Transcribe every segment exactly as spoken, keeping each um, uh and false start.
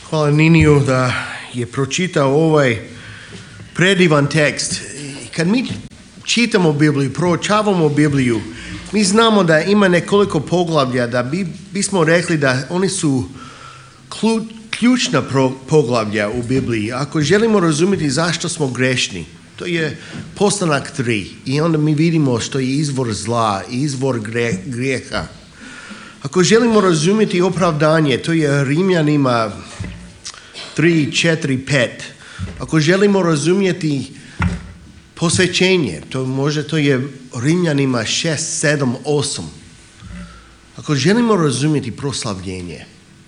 Hvala Niniju da je pročitao ovaj predivan tekst. Kad mi čitamo Bibliju, proučavamo Bibliju, mi znamo da ima nekoliko poglavlja da bi, bismo rekli da oni su klju, ključna pro, poglavlja u Bibliji. Ako želimo razumjeti zašto smo grešni, to je Postanak tri i onda mi vidimo što je izvor zla, izvor gre, grijeha. Ako želimo razumjeti opravdanje, to je Rimljanima tri, četiri, pet. Ako želimo razumjeti posvećenje, to možda to je Rimljanima šest, sedam, osam. Ako želimo razumjeti proslavljenje,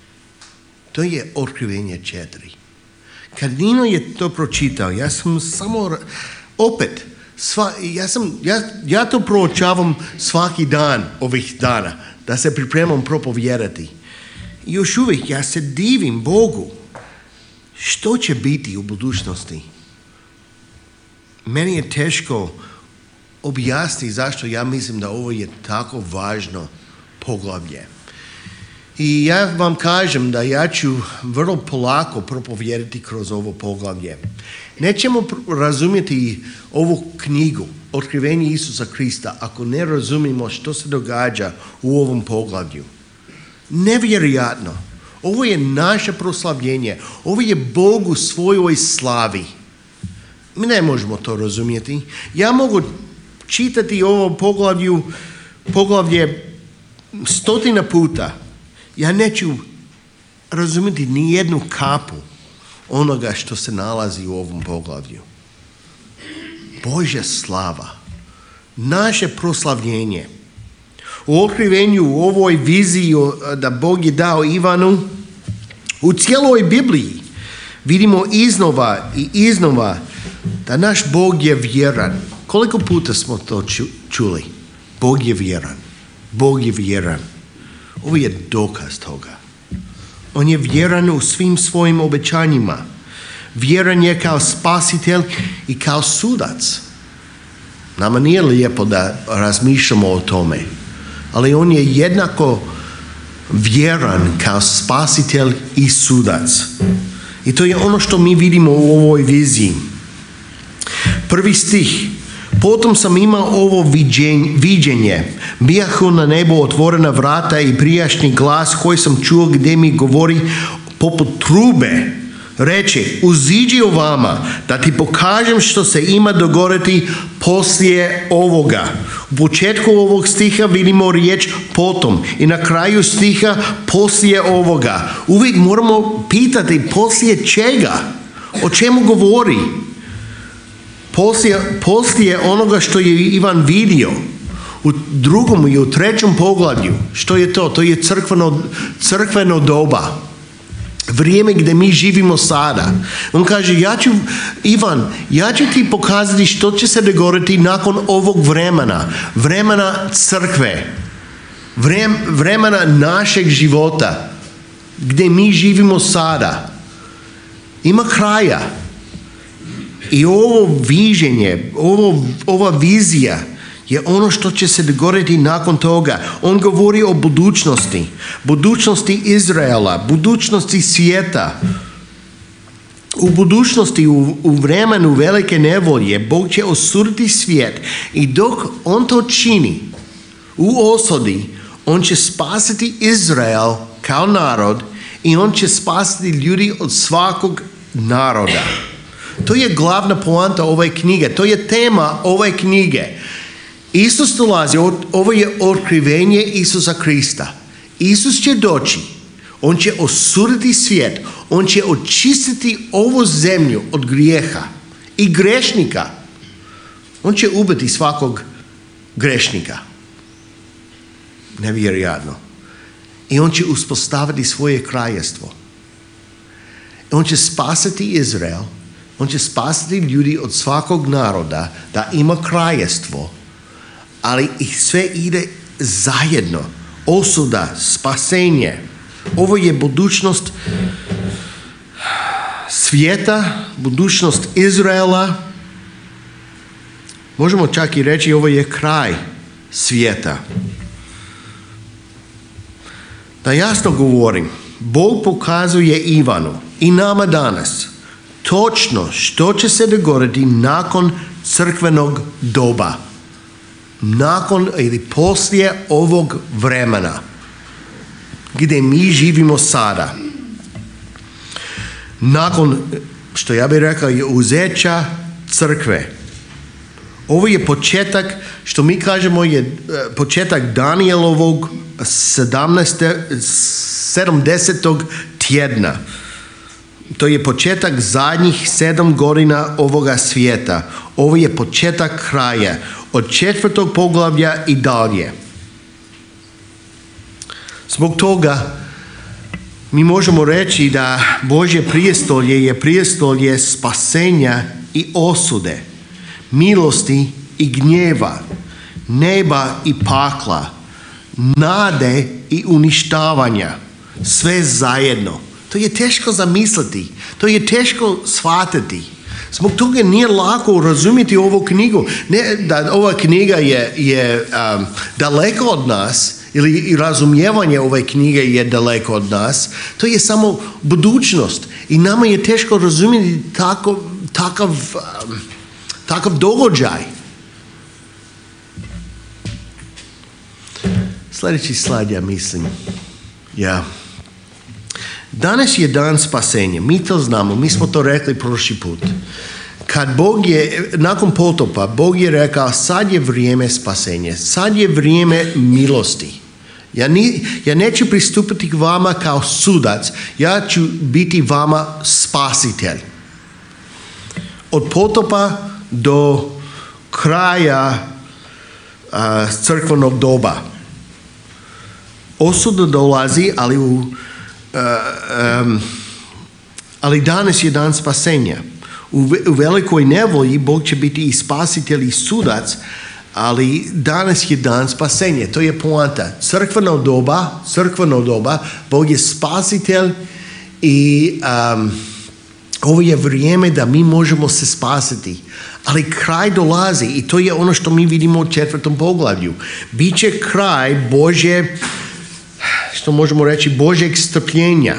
to je Otkrivenje četiri. Kad Nino je to pročitao, ja sam samo, opet, sva, ja, sam, ja, ja to proučavam svaki dan ovih dana, da se pripremam propovjedati. I još uvijek ja se divim Bogu što će biti u budućnosti. Meni je teško objasniti zašto ja mislim da ovo je tako važno poglavlje. I ja vam kažem da ja ću vrlo polako propovjedati kroz ovo poglavlje. Nećemo razumjeti ovu knjigu, Otkrivenje Isusa Krista, ako ne razumijemo što se događa u ovom poglavlju. Nevjerojatno. Ovo je naše proslavljenje. Ovo je Bog u svojoj slavi. Mi ne možemo to razumjeti. Ja mogu čitati ovo poglavlju, poglavlje stotina puta. Ja neću razumjeti ni jednu kapu onoga što se nalazi u ovom poglavlju. Božja slava, naše proslavljenje. U otkrivenju, u ovoj viziji da Bog je dao Ivanu, u cijeloj Bibliji vidimo iznova i iznova da naš Bog je vjeran. Koliko puta smo to čuli? Bog je vjeran. Bog je vjeran. Ovo je dokaz toga. On je vjeran u svim svojim obećanjima. Vjeran je kao spasitelj i kao sudac. Nama nije lijepo da razmišljamo o tome, ali on je jednako vjeran kao spasitelj i sudac. I to je ono što mi vidimo u ovoj viziji. Prvi stih. Potom sam imao ovo viđenje. Bijahu na nebo otvorena vrata i prijašnji glas koji sam čuo gdje mi govori poput trube. Reče, uziđi ovama da ti pokažem što se ima dogoditi poslije ovoga. U početku ovog stiha vidimo riječ potom i na kraju stiha poslije ovoga. Uvijek moramo pitati poslije čega, o čemu govori. Poslije, poslije onoga što je Ivan vidio. U drugom i u trećem poglavlju, što je to? To je crkveno, crkveno doba. Vrijeme gdje mi živimo sada. On kaže, ja ću, Ivan, ja ću ti pokazati što će se dogoditi nakon ovog vremena. Vremena crkve. Vrem, vremena našeg života. Gdje mi živimo sada. Ima kraja. I ovo viđenje, ovo, ova vizija je ono što će se dogoditi nakon toga. On govori o budućnosti. Budućnosti Izraela, budućnosti svijeta. U budućnosti, u, u vremenu velike nevolje, Bog će osuditi svijet. I dok on to čini, u osudi, on će spasiti Izrael kao narod i on će spasiti ljudi od svakog naroda. To je glavna poanta ove knjige. To je tema ove knjige. Isus dolazi, ovo je otkrivenje Isusa Krista. Isus će doći, on će osuditi svijet, on će očistiti ovu zemlju od grijeha i grešnika. On će ubiti svakog grešnika. Nevjerojatno. I on će uspostaviti svoje kraljevstvo. On će spasiti Izrael, on će spasiti ljudi od svakog naroda da ima kraljevstvo. Ali ih sve ide zajedno. Osuda, spasenje. Ovo je budućnost svijeta, budućnost Izraela. Možemo čak i reći ovo je kraj svijeta. Da jasno govorim, Bog pokazuje Ivanu i nama danas točno što će se dogoditi nakon crkvenog doba. Nakon ili poslije ovog vremena gdje mi živimo sada. Nakon, što ja bih rekao, je uzeća crkve. Ovo je početak, što mi kažemo, je početak Danielovog sedamdesetog tjedna. To je početak zadnjih sedam godina ovoga svijeta. Ovo je početak kraja. Od četvrtog poglavlja i dalje. Zbog toga mi možemo reći da Božje prijestolje je prijestolje spasenja i osude, milosti i gnjeva, neba i pakla, nade i uništavanja, sve zajedno. To je teško zamisliti, to je teško shvatiti. Zbog toga nije lako razumjeti ovu knjigu. Ne da ova knjiga je, je um, daleko od nas, ili razumijevanje ove knjige je daleko od nas. To je samo budućnost. I nama je teško razumjeti takav, takav, um, takav događaj. Sljedeći slajd, ja mislim. Ja. Danas je dan spasenja. Mi to znamo. Mi smo to rekli prošli put. Kad Bog je, nakon potopa, Bog je rekao, sad je vrijeme spasenja. Sad je vrijeme milosti. Ja, ni, ja neću pristupiti k vama kao sudac. Ja ću biti vama spasitelj. Od potopa do kraja uh, crkvenog doba. Osuda dolazi, ali u Uh, um, ali danas je dan spasenja. U, u velikoj nevolji Bog će biti i spasitelj i sudac, ali danas je dan spasenja. To je poanta. Crkveno doba, crkveno doba, Bog je spasitelj i um, ovo je vrijeme da mi možemo se spasiti. Ali kraj dolazi i to je ono što mi vidimo u četvrtom poglavlju. Biće kraj Božje, što možemo reći, Božjeg strpljenja.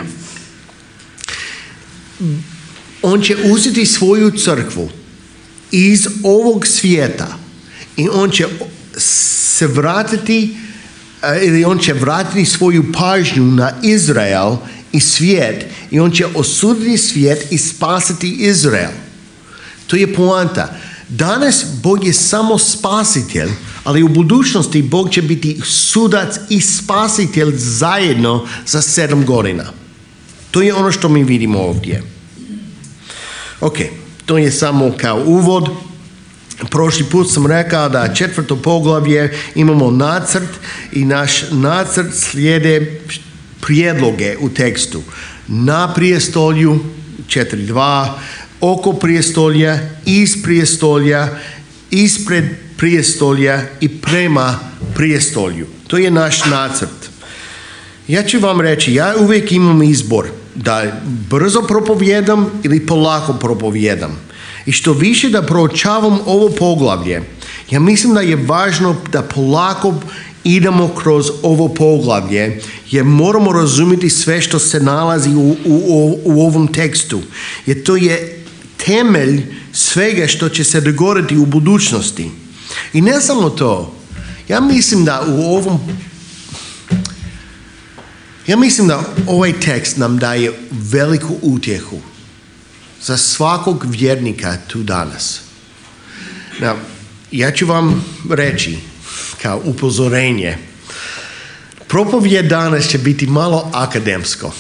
On će uzeti svoju crkvu iz ovog svijeta i on će se vratiti, ili on će vratiti svoju pažnju na Izrael i svijet i on će osuditi svijet i spasiti Izrael. To je poanta. Danas Bog je samo spasitelj, ali u budućnosti Bog će biti sudac i spasitelj zajedno za sedam godina. To je ono što mi vidimo ovdje. Ok, to je samo kao uvod. Prošli put sam rekao da četvrto poglavlje imamo nacrt i naš nacrt slijede prijedloge u tekstu. Na prijestolju četiri dva, oko prijestolja, iz prijestolja, ispred prijestolja i prema prijestolju. To je naš nacrt. Ja ću vam reći, ja uvijek imam izbor da brzo propovijedam ili polako propovijedam. I što više da proučavam ovo poglavlje, ja mislim da je važno da polako idemo kroz ovo poglavlje, jer moramo razumjeti sve što se nalazi u, u, u, u ovom tekstu. Jer to je temelj svega što će se dogoditi u budućnosti. I ne samo to, ja mislim da u ovom ja mislim da ovaj tekst nam daje veliku utjehu za svakog vjernika tu danas. Now, ja ću vam reći kao upozorenje, propovijed danas će biti malo akademsko.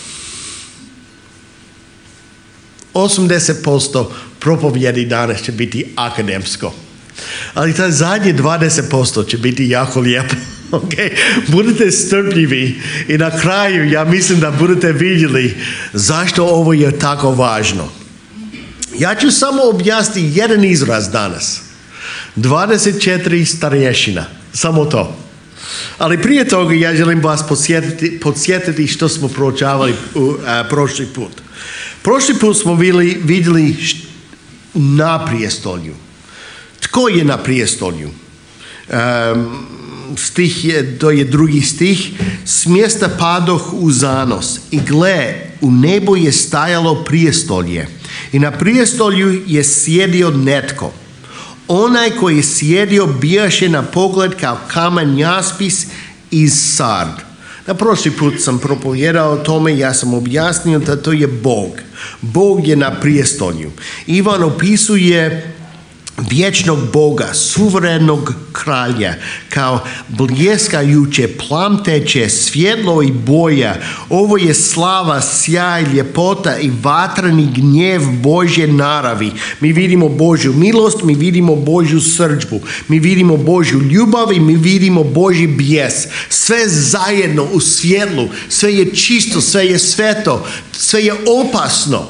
osamdeset posto propovjedi danas će biti akademsko. Ali ta zadnje dvadeset posto će biti jako lijepo. Okay? Budite strpljivi i na kraju ja mislim da budete vidjeli zašto ovo je tako važno. Ja ću samo objasniti jedan izraz danas. dvadeset četiri starješina. Samo to. Ali prije toga ja želim vas podsjetiti, podsjetiti što smo proučavali uh, prošli put. Prošli put smo vidjeli, vidjeli št, na prijestolju. Tko je na prijestolju? Um, stih je, to je drugi stih, s mjesta padoh u zanos i gle, u nebo je stajalo prijestolje i na prijestolju je sjedio netko. Onaj koji je sjedio bijaše na pogled kao kamen jaspis iz sard. Na prošli put sam propovjedao o tome, ja sam objasnio da to je Bog. Bog je na prijestolju. Ivan opisuje vječnog Boga, suverenog kralja, kao bljeskajuće, plamteće, svjetlo i boja. Ovo je slava, sjaj, ljepota i vatreni gnjev Božje naravi. Mi vidimo Božju milost, mi vidimo Božju srdžbu, mi vidimo Božju ljubav i mi vidimo Božji bijes. Sve zajedno u svjetlu, sve je čisto, sve je sveto, sve je opasno.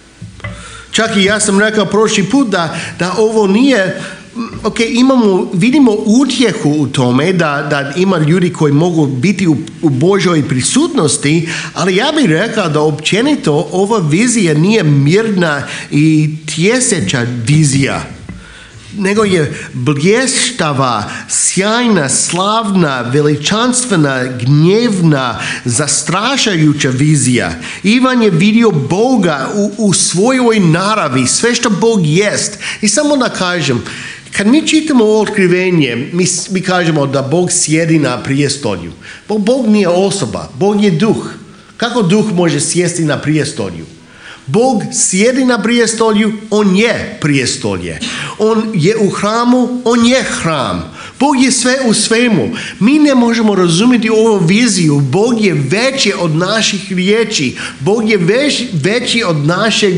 Čak i ja sam rekao prošli put da, da ovo nije, ok, imamo, vidimo utjehu u tome da, da ima ljudi koji mogu biti u, u Božoj prisutnosti, ali ja bih rekao da općenito ova vizija nije mirna i tjeseća vizija, nego je blještava, sjajna, slavna, veličanstvena, gnjevna, zastrašajuća vizija. Ivan je vidio Boga u, u svojoj naravi, sve što Bog jest. I samo da kažem, kad mi čitamo ovo otkrivenje, mi, mi kažemo da Bog sjedi na prijestolju. Bog, Bog nije osoba, Bog je duh. Kako duh može sjesti na prijestolju? Bog sjedi na prijestolju, on je prijestolje. On je u hramu, on je hram. Bog je sve u svemu. Mi ne možemo razumjeti ovu viziju. Bog je veći od naših riječi. Bog je već, veći od našeg,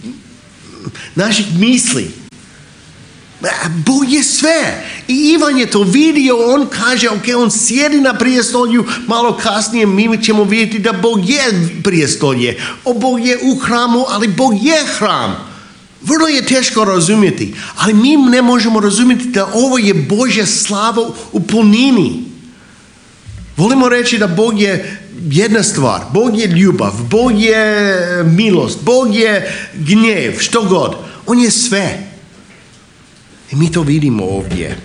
naših misli. Bog je sve. I Ivan je to vidio, on kaže, ok, on sjedi na prijestolju, malo kasnije mi ćemo vidjeti da Bog je prijestolje. O, Bog je u hramu, ali Bog je hram. Vrlo je teško razumjeti, ali mi ne možemo razumjeti da ovo je Božja slava u punini. Volimo reći da Bog je jedna stvar, Bog je ljubav, Bog je milost, Bog je gnjev, što god. On je sve. I mi to vidimo ovdje.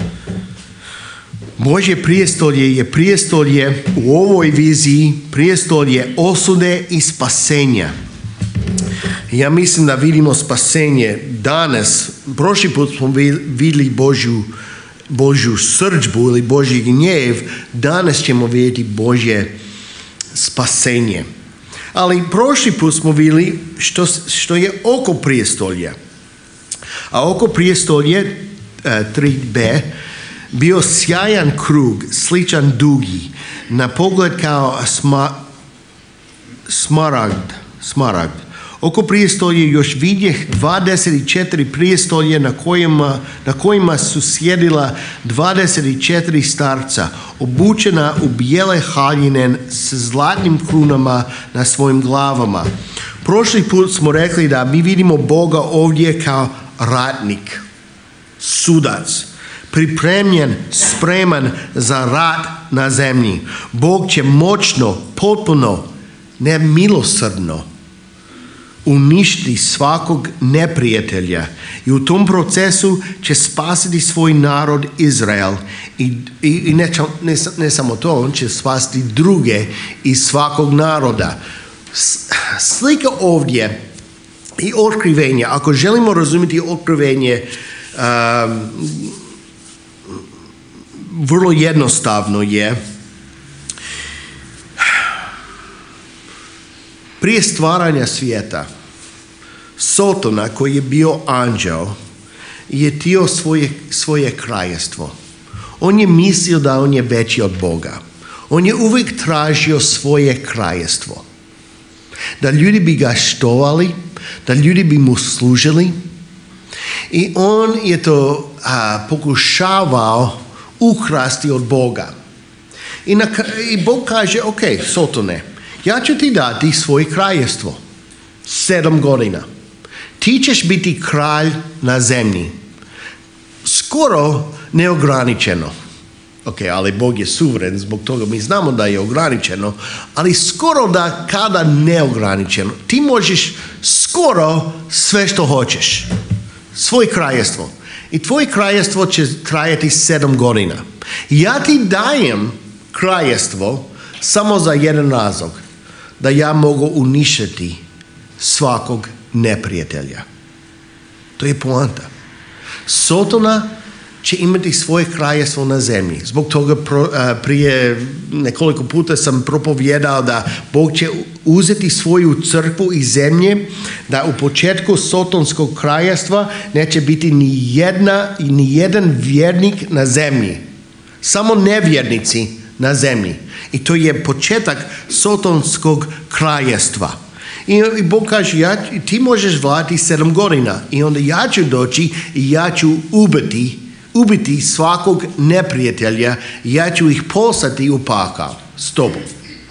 Božje prijestolje je prijestolje u ovoj viziji, prijestolje osude i spasenja. Ja mislim da vidimo spasenje danas. Prošli put smo vidjeli Božju, Božju srdžbu ili Božji gnjev. Danas ćemo vidjeti Božje spasenje. Ali prošli put smo vidjeli što, što je oko prijestolja. A oko prijestolje tri be bio sjajan krug, sličan dugi, na pogled kao sma, smaragd, smaragd. Oko prijestolje još vidjeh dvadeset četiri prijestolje na kojima, na kojima su sjedila dvadeset četiri starca, obučena u bijele haljine s zlatnim krunama na svojim glavama. Prošli put smo rekli da mi vidimo Boga ovdje kao ratnik, sudac, pripremljen, spreman za rat na zemlji. Bog će moćno, potpuno, nemilosrdno uništiti svakog neprijatelja i u tom procesu će spasiti svoj narod Izrael i, i, i ne, ne, ne samo to, on će spasiti druge iz svakog naroda. Slika ovdje i otkrivenje, ako želimo razumjeti otkrivenje, um, vrlo jednostavno je. Prije stvaranja svijeta, Sotona koji je bio anđel je htio svoje, svoje kraljevstvo. On je mislio da on je veći od Boga. On je uvijek tražio svoje kraljevstvo. Da ljudi bi ga štovali, da ljudi bi mu služili. I on je to a, pokušavao ukrasti od Boga. I, na, i Bog kaže, ok, Sotone, ja ću ti dati svoje kraljevstvo. Sedam godina. Ti ćeš biti kralj na zemlji. Skoro neograničeno. Ok, ali Bog je suveren, zbog toga mi znamo da je ograničeno, ali skoro da kada neograničeno. Ti možeš skoro sve što hoćeš. Svoje kraljevstvo. I tvoje kraljevstvo će trajati sedam godina. Ja ti dajem kraljevstvo samo za jedan razlog, da ja mogu uništiti svakog neprijatelja. To je poanta. Sotona će imati svoje kraljevstvo na zemlji. Zbog toga pro, a, prije nekoliko puta sam propovjedao da Bog će uzeti svoju crkvu iz zemlje, da u početku sotonskog kraljevstva neće biti ni, jedna, ni jedan vjernik na zemlji. Samo nevjernici na zemlji. I to je početak sotonskog kraljevstva. I, i Bog kaže, ja, ti možeš vladati sedam godina i onda ja ću doći i ja ću ubiti, ubiti svakog neprijatelja i ja ću ih poslati u pakao s tobom.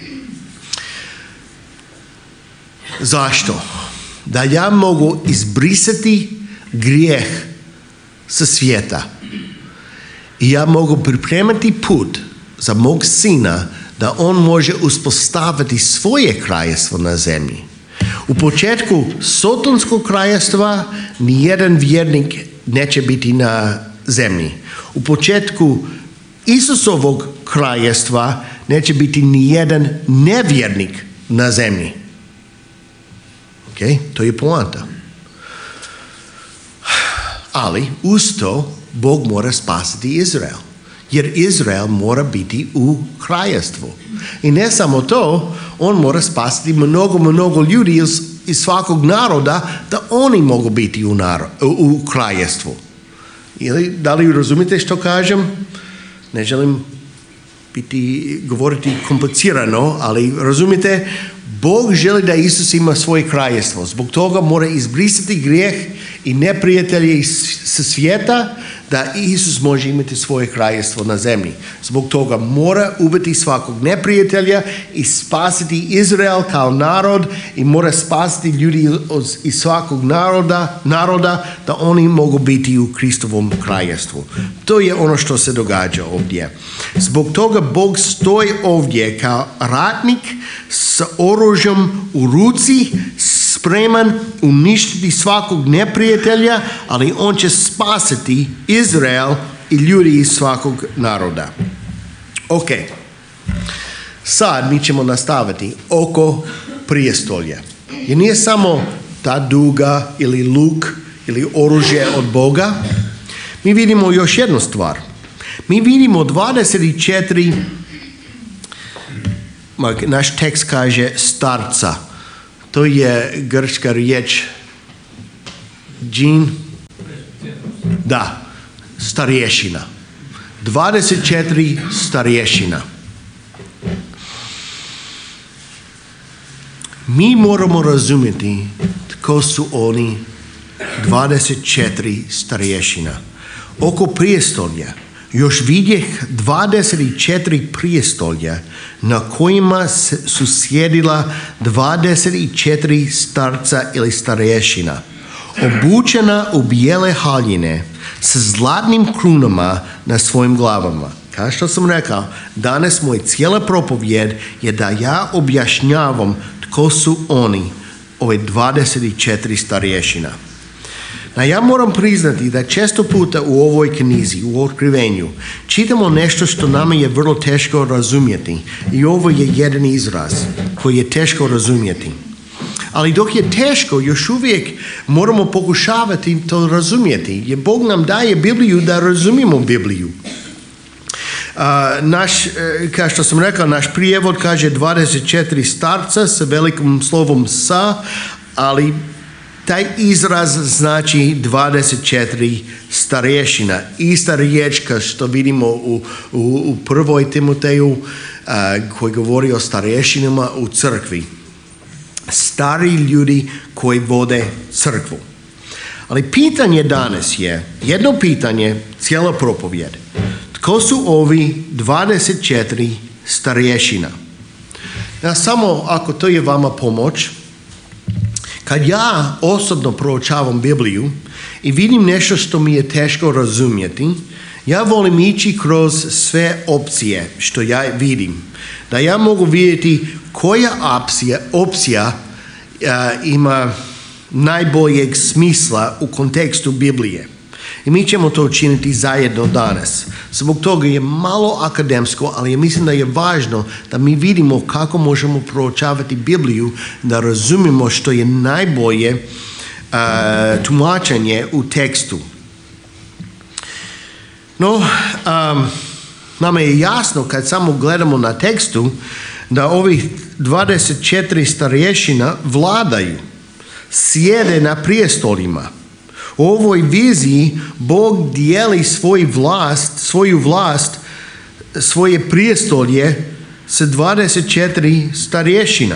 Zašto? Da ja mogu izbrisati grijeh sa svijeta. I ja mogu pripremati put za mog sina da on može uspostaviti svoje kraljevstvo na zemlji. U početku sotonskog kraljevstva nijedan vjernik neće biti na zemlji. U početku Isusovog kraljevstva neće biti nijedan nevjernik na zemlji. Okay? To je poanta. Ali uz to Bog mora spasiti Izrael. Jer Izrael mora biti u kraljevstvu. I ne samo to, on mora spasiti mnogo, mnogo ljudi iz, iz svakog naroda da oni mogu biti u, narod, u, u kraljevstvu. Ili, da li razumite što kažem? Ne želim biti, govoriti komplicirano, ali razumite, Bog želi da Isus ima svoje kraljevstvo. Zbog toga mora izbrisati grijeh i neprijatelje sa svijeta da Isus može imati svoje kraljevstvo na zemlji. Zbog toga mora ubiti svakog neprijatelja i spasiti Izrael kao narod i mora spasiti ljudi iz svakog naroda, naroda da oni mogu biti u Kristovom kraljevstvu. To je ono što se događa ovdje. Zbog toga Bog stoji ovdje kao ratnik s oružjem u ruci, spreman uništiti svakog neprijatelja, ali on će spasiti Izrael i ljudi iz svakog naroda. Ok, sad mi ćemo nastaviti oko prijestolja. Jer nije samo ta duga ili luk ili oružje od Boga. Mi vidimo još jednu stvar. Mi vidimo dvadeset četiri, naš tekst kaže starca. To je grčka riječ džin, da, starješina. dvadeset četiri starješina. Mi moramo razumjeti tko su oni dvadeset četiri starješina. Oko prijestolja još vidjeh dvadeset četiri prijestolja na kojima su sjedila dvadeset četiri starca ili starješina, obučena u bijele haljine sa zlatnim krunama na svojim glavama. Kao što sam rekao, danas moj cijela propovjed je da ja objašnjavam tko su oni, ove dvadeset četiri starješina. A ja moram priznati da često puta u ovoj knjizi, u otkrivenju, čitamo nešto što nama je vrlo teško razumjeti. I ovo je jedan izraz koji je teško razumjeti. Ali dok je teško, još uvijek moramo pokušavati to razumjeti. Jer Bog nam daje Bibliju da razumijemo Bibliju. Uh, naš, kao što sam rekao, naš prijevod kaže dvadeset četiri starca sa velikim slovom sa, ali taj izraz znači dvadeset četiri starješina. Ista riječ kao što vidimo u, u, u prvoj Timoteju uh, koji govori o starješinama u crkvi. Stari ljudi koji vode crkvu. Ali pitanje danas je, jedno pitanje, cijela propovjed. Tko su ovi dvadeset četiri starješina? Ja, samo ako to je vama pomoć, kad ja osobno proučavam Bibliju i vidim nešto što mi je teško razumjeti, ja volim ići kroz sve opcije što ja vidim. Da ja mogu vidjeti koja opcija, opcija uh, ima najboljeg smisla u kontekstu Biblije. I mi ćemo to učiniti zajedno danas. Zbog toga je malo akademsko, ali ja mislim da je važno da mi vidimo kako možemo proučavati Bibliju, da razumijemo što je najbolje uh, tumačenje u tekstu. No, um, nama je jasno kad samo gledamo na tekstu da ovih dvadeset četiri starješina vladaju, sjede na prijestolima. U ovoj viziji Bog dijeli svoj vlast, svoju vlast, svoje prijestolje sa dvadeset četiri starješina.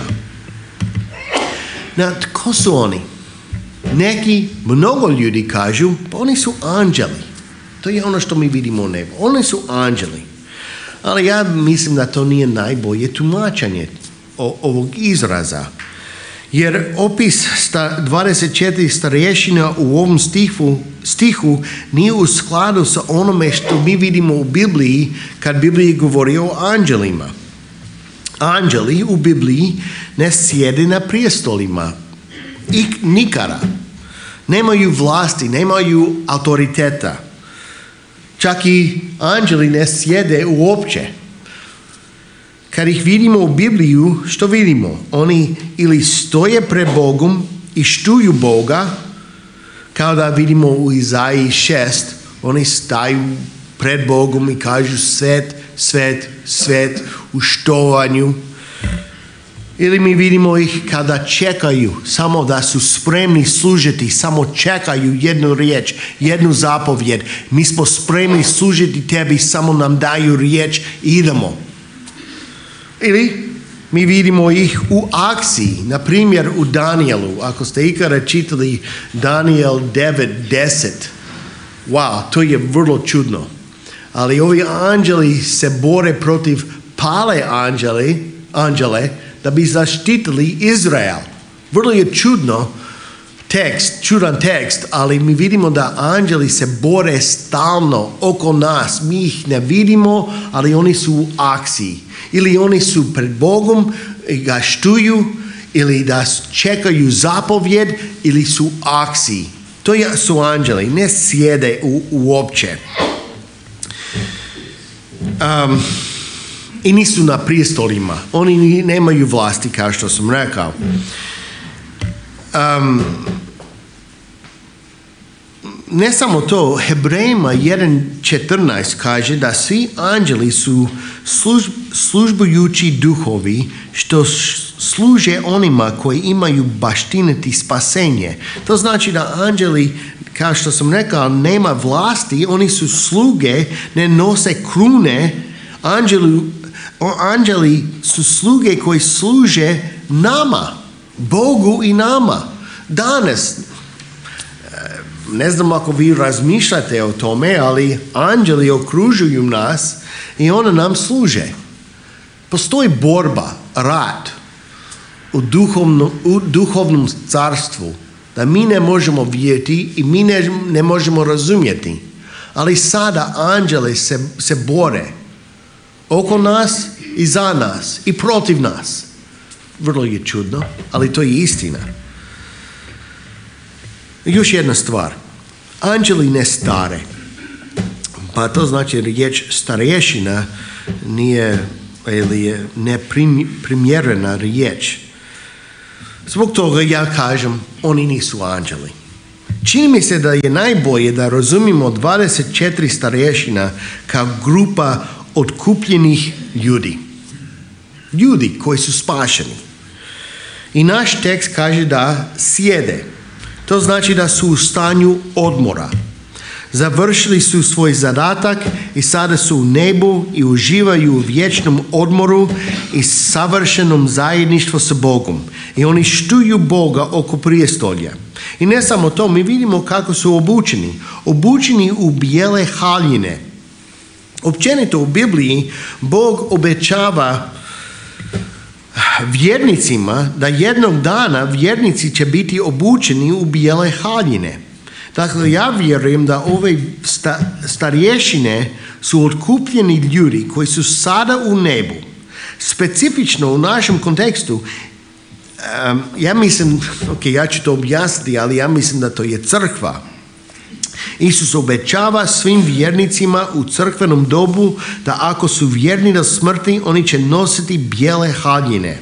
Na, tko su oni? Neki, mnogo ljudi kažu, pa oni su anđeli. To je ono što mi vidimo u nebu. Oni su anđeli. Ali ja mislim da to nije najbolje tumačenje ovog izraza. Jer opis dvadeset četiri starješina u ovom stihu, stihu nije u skladu sa onome što mi vidimo u Bibliji kad Bibliji govori o anđelima. Anđeli u Bibliji ne sjede na prijestolima i nikada. Nemaju vlasti, nemaju autoriteta. Čak i anđeli ne sjede uopće. Kad ih vidimo u Bibliju, što vidimo? Oni ili stoje pred Bogom i štuju Boga, kao da vidimo u Izaiji šest, oni staju pred Bogom i kažu svet, svet, svet u štovanju. Ili mi vidimo ih kada čekaju, samo da su spremni služiti, samo čekaju jednu riječ, jednu zapovjed. Mi smo spremni služiti tebi, samo nam daju riječ i idemo. Ili mi vidimo ih u akciji, na primjer u Danielu. Ako ste ikada čitali Daniel devet deset, wow, to je vrlo čudno. Ali ovi anđeli se bore protiv pale anđeli, anđele da bi zaštitili Izrael. Vrlo je čudno tekst, čudan tekst, ali mi vidimo da anđeli se bore stalno oko nas. Mi ih ne vidimo, ali oni su u akciji. Ili oni su pred Bogom i ga štuju, ili da čekaju zapovjed, ili su u akciji. To su anđeli, ne sjede u, uopće. Um, I nisu na prijestolima. Oni nemaju vlasti, kao što sam rekao. Um, ne samo to, Hebrejima jedan četrnaest kaže da svi anđeli su služ, službujući duhovi što služe onima koji imaju baštiniti spasenje. To znači da anđeli, kao što sam rekao, nema vlasti, oni su sluge, ne nose krune. Anđeli, anđeli su sluge koji služe nama, Bogu i nama. Danas, ne znam ako vi razmišljate o tome, ali anđeli okružuju nas i oni nam služe. Postoji borba, rat u duhovnom, u duhovnom carstvu da mi ne možemo vidjeti i mi ne, ne možemo razumjeti. Ali sada anđeli se, se bore oko nas i za nas i protiv nas. Vrlo je čudno, ali to je istina. Još jedna stvar. Anđeli ne stare. Pa to znači riječ starješina nije ili je neprimjerena riječ. Zbog toga ja kažem, oni nisu anđeli. Čini mi se da je najbolje da razumimo dvadeset četiri starješina kao grupa otkupljenih ljudi. Ljudi koji su spašeni. I naš tekst kaže da sjede. To znači da su u stanju odmora. Završili su svoj zadatak i sada su u nebu i uživaju u vječnom odmoru i savršenom zajedništvu sa Bogom. I oni štuju Boga oko prijestolja. I ne samo to, mi vidimo kako su obučeni. Obučeni u bijele haljine. Općenito u Bibliji Bog obećava vjernicima da jednog dana vjernici će biti obučeni u bijele haljine. Dakle, ja vjerujem da ove sta, starješine su otkupljeni ljudi koji su sada u nebu. Specifično u našem kontekstu, um, ja mislim, ok, ja ću to objasniti, ali ja mislim da to je crkva. Isus obećava svim vjernicima u crkvenom dobu da ako su vjerni do smrti, oni će nositi bijele haljine.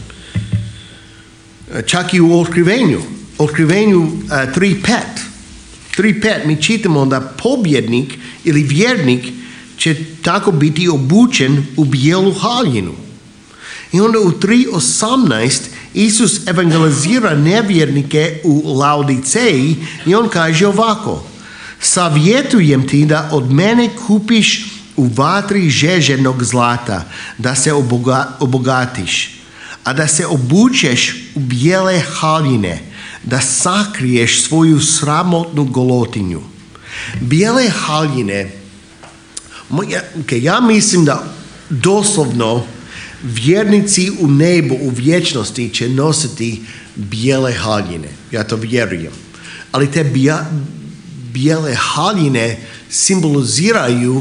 Čak i u otkrivenju, otkrivenju uh, tri pet. tri pet mi čitamo da pobjednik ili vjernik će tako biti obučen u bijelu haljinu. I onda u tri osamnaest Isus evangelizira nevjernike u Laodiceji i on kaže ovako: savjetujem ti da od mene kupiš u vatri žeženog zlata, da se oboga, obogatiš, a da se obučeš u bijele haljine, da sakriješ svoju sramotnu golotinju. Bijele haljine, okay, ja mislim da doslovno vjernici u nebu, u vječnosti će nositi bijele haljine. Ja to vjerujem. Ali te bija, bijele haljine simboliziraju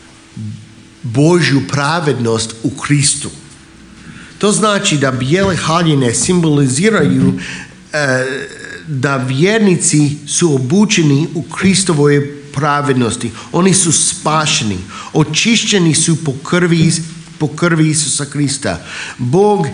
Božju pravednost u Kristu. To znači da bijele haljine simboliziraju e, da vjernici su obučeni u Kristovoj pravednosti. Oni su spašeni. Očišćeni su po krvi po krvi Isusa Krista. Bog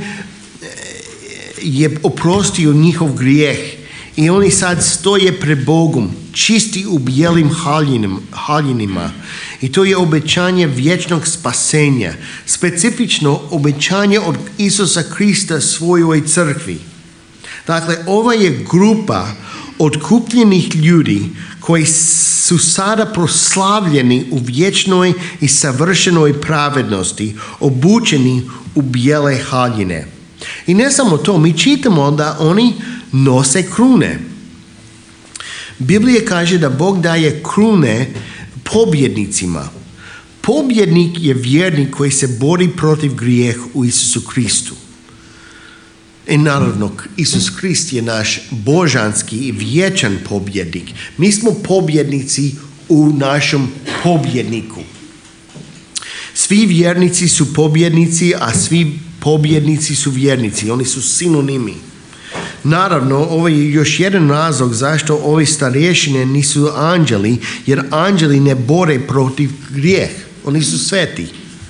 je oprostio njihov grijeh i oni sad stoje pred Bogom, čisti u bijelim haljinima. I to je obećanje vječnog spasenja, specifično obećanje od Isusa Krista svojoj crkvi. Dakle, ova je grupa otkupljenih ljudi koji su sada proslavljeni u vječnoj i savršenoj pravednosti, obučeni u bijele haljine. I ne samo to, mi čitamo da oni nose krune. Biblija kaže da Bog daje krune pobjednicima. Pobjednik je vjernik koji se bori protiv grijeha u Isusu Kristu. I naravno, Isus Krist je naš božanski i vječan pobjednik. Mi smo pobjednici u našem pobjedniku. Svi vjernici su pobjednici, a svi pobjednici su vjernici. Oni su sinonimi. Naravno, ovo je još jedan razlog zašto ove starješine nisu anđeli, jer anđeli ne bore protiv grijeh. Oni su sveti.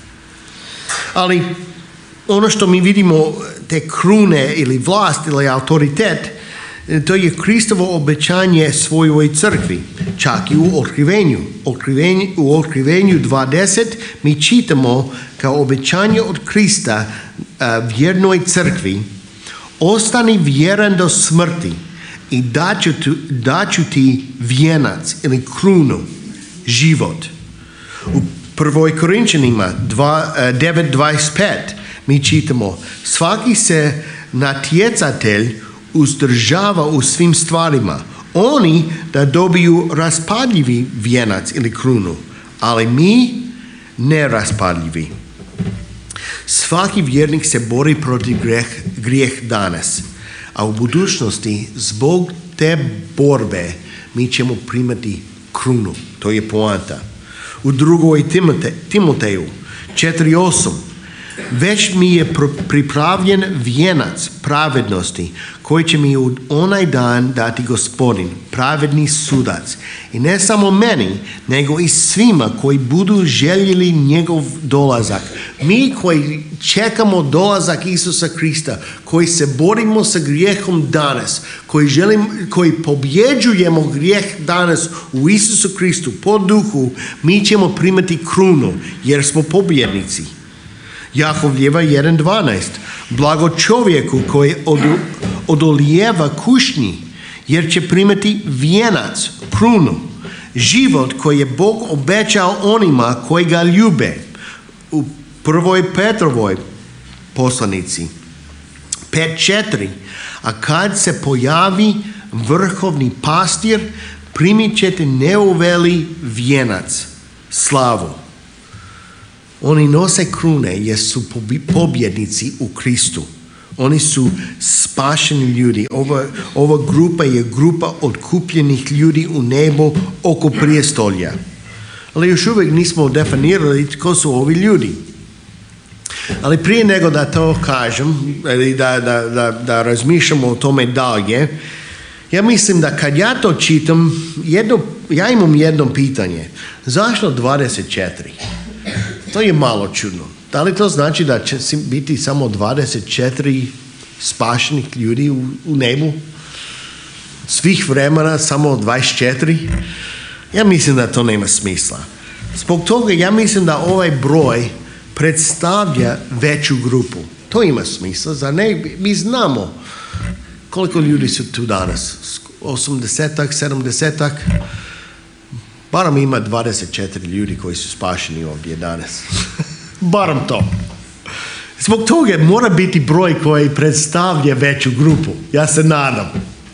Ali ono što mi vidimo, te krune ili vlast ili autoritet, to je Kristovo obećanje svojoj crkvi. Čak i u otkrivenju. otkrivenju u otkrivenju dvadeset mi čitamo kao obećanje od Krista uh, vjernoj crkvi: ostani vjeran do smrti i daću ti, daću ti vijenac ili krunu, život. U prvoj Korinčanima devet dvadeset pet mi čitamo: svaki se natjecatelj uzdržava u svim stvarima. Oni da dobiju raspadljivi vijenac ili krunu, ali mi neraspadljivi. Svaki vjernik se bori protiv grijeh, grijeh danas, a u budućnosti zbog te borbe mi ćemo primati krunu. To je poanta. U drugoj Timote, Timoteju četiri osam: već mi je pripravljen vijenac pravednosti koji će mi u onaj dan dati Gospodin, pravedni sudac. I ne samo meni, nego i svima koji budu željeli njegov dolazak. Mi koji čekamo dolazak Isusa Krista, koji se borimo sa grijehom danas, koji, želim, koji pobjeđujemo grijeh danas u Isusu Kristu po duhu, mi ćemo primati krunu jer smo pobjednici. Jakovljeva jedan dvanaest: blago čovjeku koji odolijeva kušnji, jer će primati vijenac, krunu, život koji je Bog obećao onima koji ga ljube. U prvoj Petrovoj poslanici pet četiri: a kad se pojavi vrhovni pastir, primit ćete neuveli vijenac, slavu. Oni nose krune jer su pobjednici u Kristu. Oni su spašeni ljudi. Ova, ova grupa je grupa otkupljenih ljudi u nebu oko prijestolja. Ali još uvijek nismo definirali tko su ovi ljudi. Ali prije nego da to kažem, da, da, da, da razmišljamo o tome dalje, Ja mislim da kad ja to čitam, jedno, ja imam jedno pitanje. Zašto dvadeset četiri? To je malo čudno. Da li to znači da će biti samo dvadeset četiri spašenih ljudi u, u nebu? Svih vremena samo dvadeset četiri? Ja mislim da to nema smisla. Zbog toga ja mislim da ovaj broj predstavlja veću grupu. To ima smisla, za ne? Mi znamo koliko ljudi su tu danas. osamdesetak, sedamdesetak. Barem ima dvadeset četiri ljudi koji su spašeni ovdje danas. Barem to. Zbog toga mora biti broj koji predstavlja veću grupu. Ja se nadam.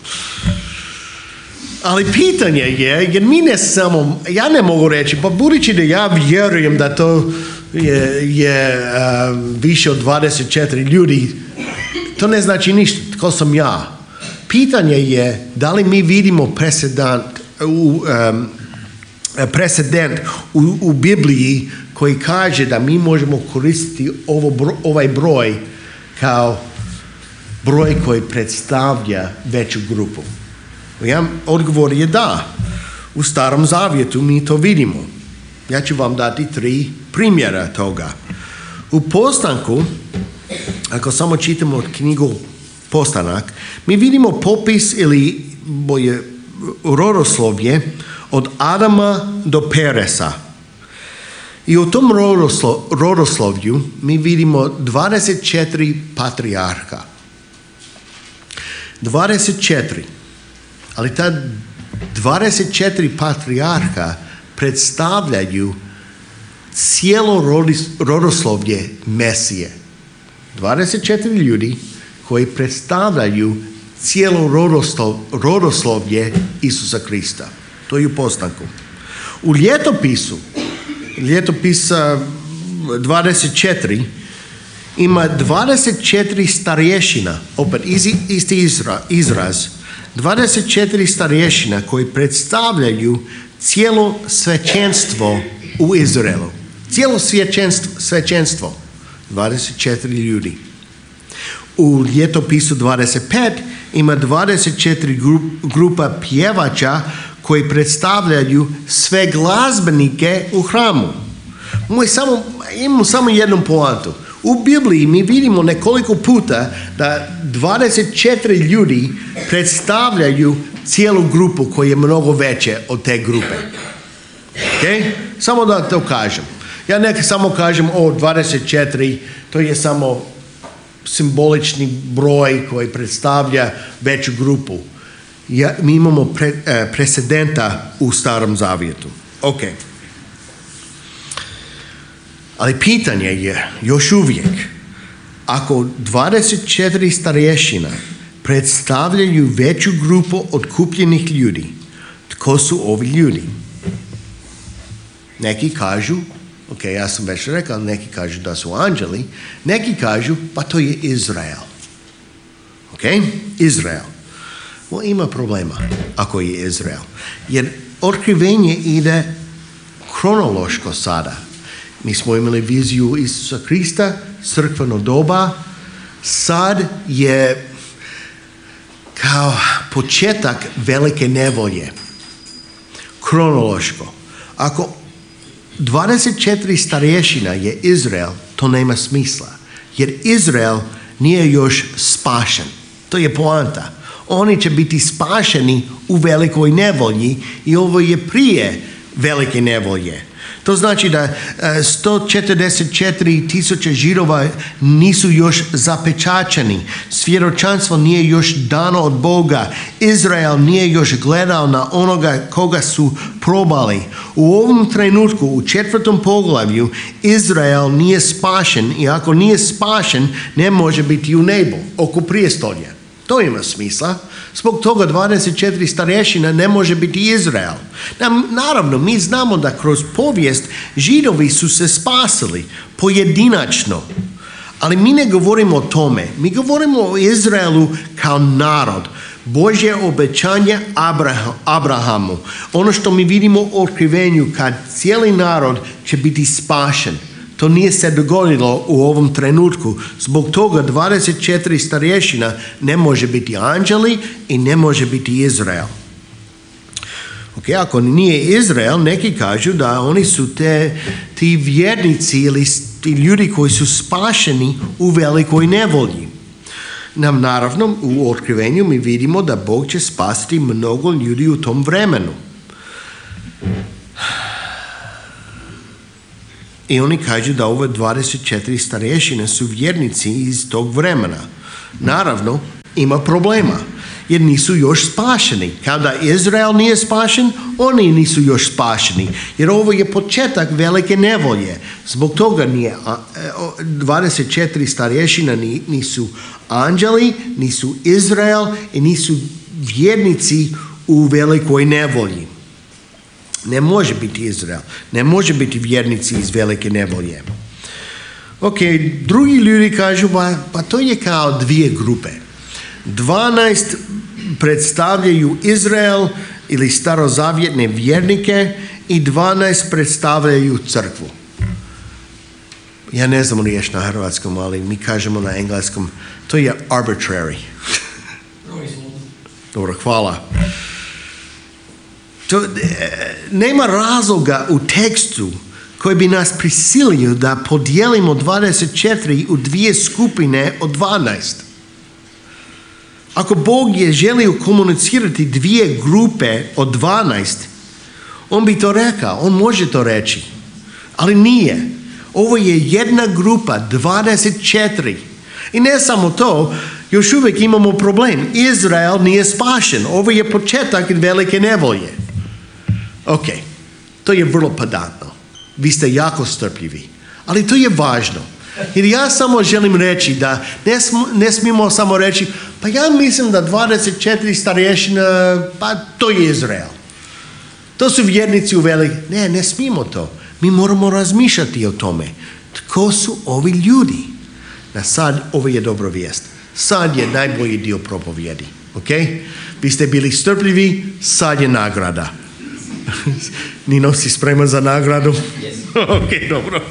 Ali pitanje je, jer mi ne samo, ja ne mogu reći, pa budući da ja vjerujem da to je, je uh, više od dvadeset četiri ljudi, to ne znači ništa, tko sam ja. Pitanje je da li mi vidimo presedant u, um, presedent u, u Bibliji koji kaže da mi možemo koristiti ovo bro, ovaj broj kao broj koji predstavlja veću grupu. Ja, odgovor je da. U Starom Zavjetu mi to vidimo. Ja ću vam dati tri primjera toga. U Postanku, ako samo čitamo knjigu Postanak, mi vidimo popis ili boje rodoslovlje od Adama do Peresa. I u tom rodoslo, rodoslovlju mi vidimo dvadeset četiri patrijarha. dvadeset četiri. Ali ta dvadeset četiri patrijarha predstavljaju cijelo rodoslovlje Mesije. dvadeset četiri ljudi koji predstavljaju cijelo rodoslov, rodoslovlje Isusa Krista. To je u Postanku. U ljetopisu, ljetopisa dvadeset četiri, ima dvadeset četiri starješina, opet isti izra, izraz, dvadeset četiri starješina koji predstavljaju cijelo svećenstvo u Izraelu. Cijelo svećenstvo, svećenstvo. dvadeset četiri ljudi. U ljetopisu dvadeset pet ima dvadeset četiri grup, grupa pjevača koji predstavljaju sve glazbenike u hramu. Moj samo, imamo samo jednu poantu. U Bibliji mi vidimo nekoliko puta da dvadeset četiri ljudi predstavljaju cijelu grupu koja je mnogo veće od te grupe. Okay? Samo da to kažem. Ja ne samo kažem o dvadeset četiri, to je samo simbolični broj koji predstavlja veću grupu. Ja, mi imamo pre, eh, presedenta u Starom Zavjetu. Ok. Ali pitanje je još uvijek, ako dvadeset četiri starješina predstavljaju veću grupu otkupljenih ljudi, tko su ovi ljudi? Neki kažu, ok, ja sam već rekao, neki kažu da su anđeli, neki kažu, pa to je Izrael. Ok, Izrael. Well, ima problema ako je Izrael. Jer otkrivenje ide kronološko sada. Mi smo imali viziju Isusa Krista, crkveno doba, sad je kao početak velike nevolje. Kronološko. Ako dvadeset četiri starješina je Izrael, to nema smisla. Jer Izrael nije još spašen. To je poanta. Oni će biti spašeni u velikoj nevolji i ovo je prije velike nevolje. To znači da sto četrdeset četiri tisuće Židova nisu još zapečaćeni. Svjedočanstvo nije još dano od Boga. Izrael nije još gledao na onoga koga su probali. U ovom trenutku, u četvrtom poglavlju, Izrael nije spašen i ako nije spašen, ne može biti u nebu, oko prijestolja. To ima smisla. Zbog toga dvadeset četiri starješina ne može biti Izrael. Naravno, mi znamo da kroz povijest Židovi su se spasili pojedinačno. Ali mi ne govorimo o tome. Mi govorimo o Izraelu kao narod. Božje obećanje Abrahamu. Ono što mi vidimo u otkrivenju kad cijeli narod će biti spašen. To nije se dogodilo u ovom trenutku. Zbog toga dvadeset četiri starješina ne može biti anđeli i ne može biti Izrael. Ok, ako nije Izrael, neki kažu da oni su te, ti vjernici ili ti ljudi koji su spašeni u velikoj nevolji. Nam naravno u otkrivenju mi vidimo da Bog će spasiti mnogo ljudi u tom vremenu. I oni kažu da ove dvadeset četiri starješine su vjernici iz tog vremena. Naravno, ima problema, jer nisu još spašeni. Kada Izrael nije spašen, oni nisu još spašeni. Jer ovo je početak velike nevolje. Zbog toga nije dvadeset četiri starješina nisu anđeli, nisu Izrael i nisu vjernici u velikoj nevolji. Ne može biti Izrael, ne može biti vjernici iz velike nevolje. Ok, drugi ljudi kažu, pa, pa to je kao dvije grupe. dvanaest predstavljaju Izrael ili starozavjetne vjernike i dvanaest predstavljaju crkvu. Ja ne znam riječ na hrvatskom, ali mi kažemo na engleskom, to je arbitrary. Dobro, hvala. To, nema razloga u tekstu koji bi nas prisilio da podijelimo dvadeset četiri u dvije skupine od dvanaest. Ako Bog je želio komunicirati dvije grupe od dvanaest, on bi to rekao, on može to reći, ali nije. Ovo je jedna grupa, dvadeset četiri. I ne samo to, još uvijek imamo problem. Izrael nije spašen. Ovo je početak velike nevolje. Ok, to je vrlo pedantno. Vi ste jako strpljivi. Ali to je važno. Jer ja samo želim reći da ne, sm, ne smijemo samo reći, pa ja mislim da dvadeset četiri starješina, pa to je Izrael. To su vjernici u velik. Ne, ne smijemo to. Mi moramo razmišljati o tome. Tko su ovi ljudi? Na sad, ovo je dobra vijest. Sad je najbolji dio propovjedi. Ok? Vi ste bili strpljivi, sad je nagrada. Nino, si spreman za nagradu? Ok, dobro.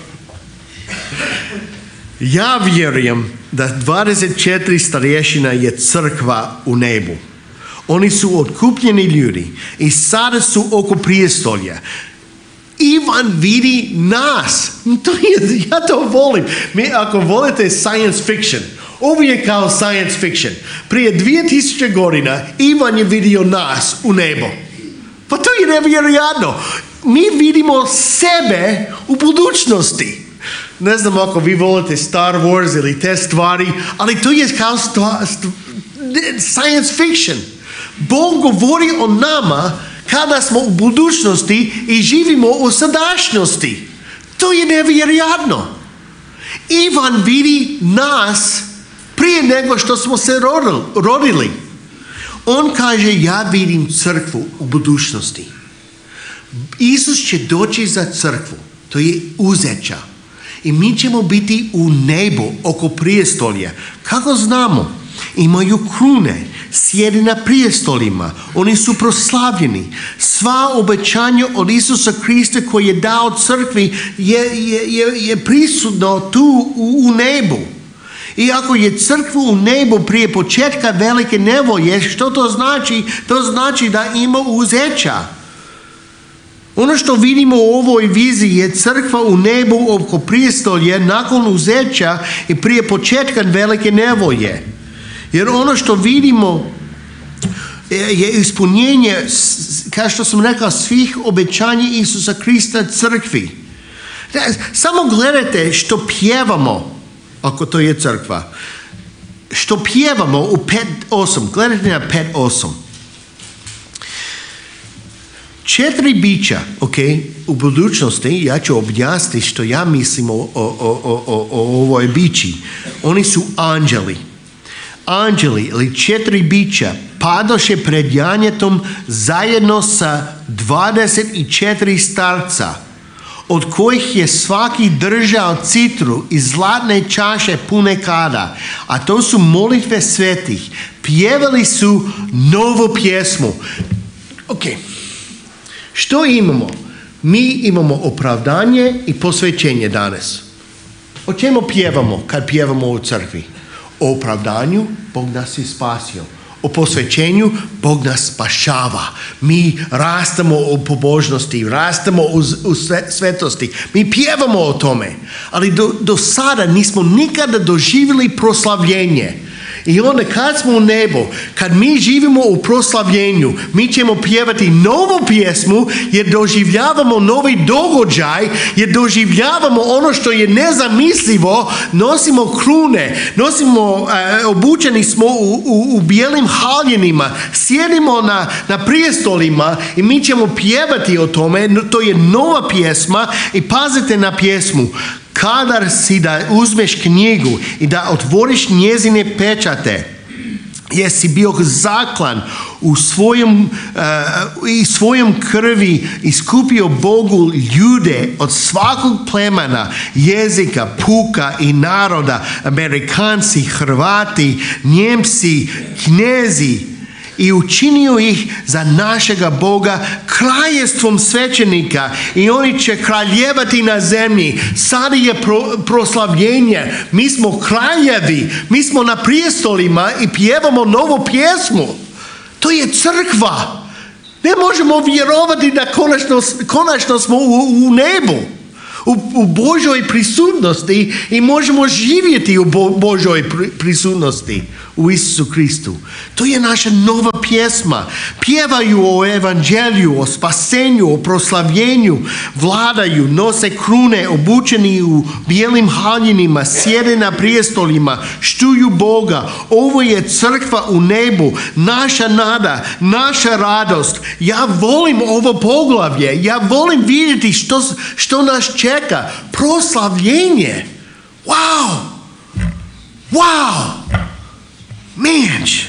Ja vjerujem da dvadeset četiri starješina je crkva u nebu. Oni su otkupljeni ljudi i sada su oko prijestolja. Ivan vidi nas. To je, ja to volim. Mi, ako volite science fiction, ovo je kao science fiction. Prije dvije tisuće godina Ivan je vidio nas u nebo. Pa to je nevjerojatno. Mi vidimo sebe u budućnosti. Ne znam ako vi volite Star Wars ili te stvari, ali to je kao stva, stva, science fiction. Bog govori o nama kada smo u budućnosti i živimo u sadašnjosti. To je nevjerojatno. Ivan vidi nas prije nego što smo se rodili. On kaže, ja vidim crkvu u budućnosti. Isus će doći za crkvu. To je uzeća. I mi ćemo biti u nebu oko prijestolja. Kako znamo? Imaju krune, sjede na prijestoljima, oni su proslavljeni. Sva obećanja od Isusa Krista koji je dao crkvi je, je, je, je prisutno tu u, u nebu. I ako je crkva u nebu prije početka velike nevolje, što to znači? To znači da ima uzeća. Ono što vidimo u ovoj viziji je crkva u nebu oko prijestolja nakon uzeća i prije početka velike nevolje. Jer ono što vidimo je ispunjenje, kao što sam rekao, svih obećanja Isusa Krista crkvi. Samo gledajte što pjevamo, ako to je crkva. Što pjevamo u pet osam. Gledajte na pet osam. Četiri bića, ok, u budućnosti, ja ću objasniti što ja mislim o, o, o, o, o ovoj bići. Oni su anđeli. Anđeli ili četiri bića padoše pred janjetom zajedno sa dvadeset četiri starca, od kojih je svaki držao citru i zlatne čaše pune kada, a to su molitve svetih. Pjevali su novu pjesmu. Ok, što imamo? Mi imamo opravdanje i posvećenje danas. O čemu pjevamo kad pjevamo u crkvi? O opravdanju, Bog nas je spasio. O posvećenju, Bog nas spašava. Mi rastemo u pobožnosti, rastemo u, u svetosti. Mi pjevamo o tome. Ali do, do sada nismo nikada doživjeli proslavljenje. I onda kad smo u nebu, kad mi živimo u proslavljenju, mi ćemo pjevati novu pjesmu jer doživljavamo novi događaj, jer doživljavamo ono što je nezamislivo, nosimo krune, nosimo, uh, obučeni smo u, u, u bijelim haljenima, sjedimo na, na prijestolima i mi ćemo pjevati o tome, to je nova pjesma i pazite na pjesmu. Kadar si da uzmeš knjigu i da otvoriš njezine pečate, jesi bio zaklan u svojom, uh, i svojom krvi iskupio Bogu ljude od svakog plemena, jezika, puka i naroda, Amerikanci, Hrvati, Njemci, Knezi, i učinio ih za našega Boga kraljevstvom svećenika i oni će kraljevati na zemlji. Sada je pro, proslavljenje. Mi smo kraljevi, mi smo na prijestolima i pjevamo novu pjesmu. To je crkva. Ne možemo vjerovati da konačno, konačno smo u, u nebu. U, u Božoj prisutnosti i možemo živjeti u Bo, Božoj prisutnosti u Isusu Kristu. To je naša nova pjesma. Pjevaju o evanđelju, o spasenju, o proslavljenju, vladaju, nose krune, obučeni u bijelim haljenima, sjede na prijestolima, štuju Boga. Ovo je crkva u nebu, naša nada, naša radost. Ja volim ovo poglavlje, ja volim vidjeti što, što nas čeka. Proslavljenje. Wow! Wow! Menč!